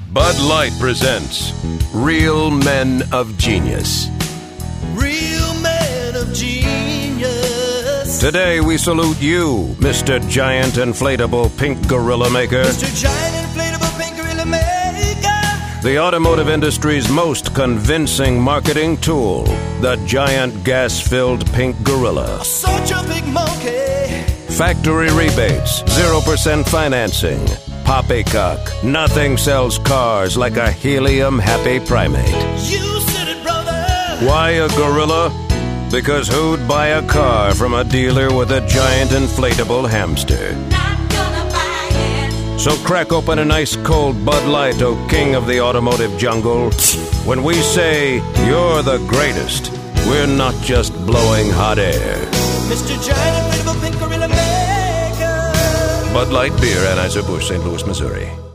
Bud Light presents Real Men of Genius. Real men of genius. Today we salute you, Mr. Giant Inflatable Pink Gorilla Maker. Mr. Giant Inflatable Pink Gorilla Maker. The automotive industry's most convincing marketing tool, the giant gas-filled Pink Gorilla. Such a big monkey. Factory rebates, 0% financing. Poppycock. Nothing sells cars like a helium-happy primate. You said it, brother. Why a gorilla? Because who'd buy a car from a dealer with a giant inflatable hamster? Not gonna buy it. So crack open an ice cold Bud Light, O king of the automotive jungle. When we say you're the greatest, we're not just blowing hot air. Mr. Giant Inflatable Pink Gorilla Maker. Bud Light Beer, Anheuser-Busch, St. Louis, Missouri.